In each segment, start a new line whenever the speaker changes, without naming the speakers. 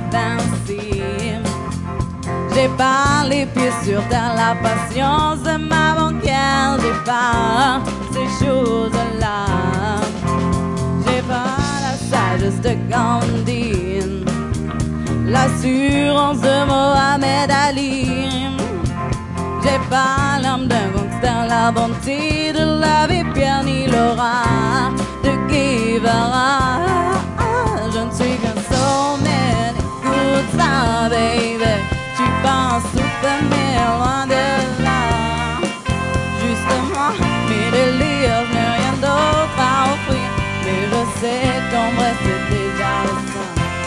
invincible. J'ai pas les pieds sur terre, la patience de ma banquière. J'ai pas ces choses-là. J'ai pas la sagesse de Gandhi, l'assurance de Mohamed Ali. J'ai pas l'âme d'un gangster, la bonté de l'abbé Pierre ni l'aura de Guevara. Je ne suis qu'un soulman, écoute ça, baby. Tu penses soutenir loin de là. Justement, mes délires, je n'ai rien d'autre à offrir. Mais je sais qu'en vrai c'est déjà ça.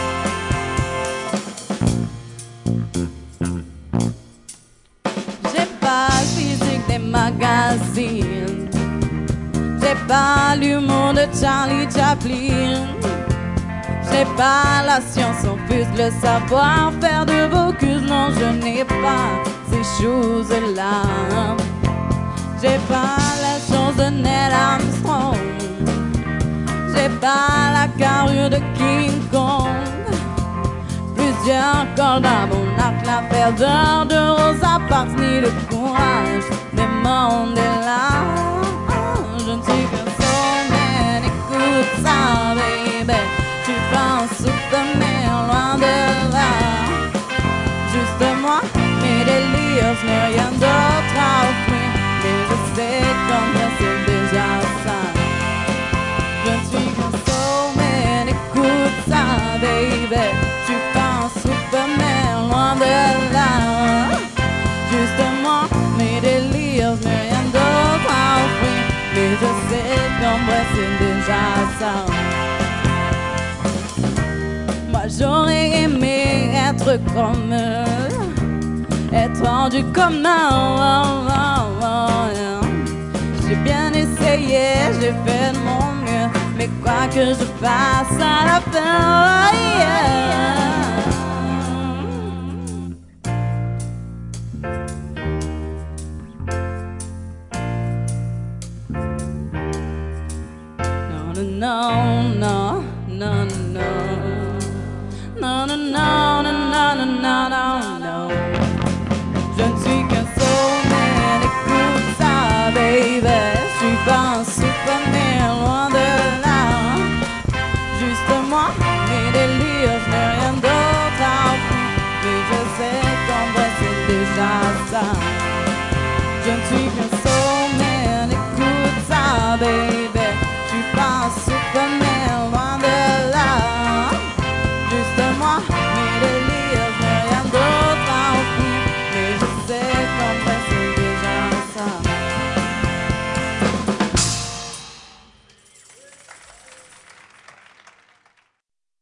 J'ai pas le physique des magazines. J'ai pas l'humour de Charlie Chaplin. J'ai pas la science infuse, le savoir-faire de Bocuse. Non, je n'ai pas ces choses-là. J'ai pas la chance de Neil Armstrong. J'ai pas la carrure de King Kong. Plusieurs cordes à mon arc, la ferveur de Rosa Parks, ni le courage de Mandela. Je ne suis qu'un soulman, écoute ça, baby. Tu penses soutenir loin de là. Juste moi, mes délires, je n'ai rien d'autre à offrir. Mais je sais comme ça, c'est déjà ça. Je ne suis qu'un soulman, écoute ça, baby. Tu penses soutenir loin de là. Juste moi, mes délires, je n'ai rien d'autre à offrir. Mais je sais comme ça, c'est déjà ça. J'aurais aimé être comme eux, être hors du commun. J'ai bien essayé, j'ai fait de mon mieux, mais quoi que je fasse à la fin, no, no, no, no, no, no, no, no.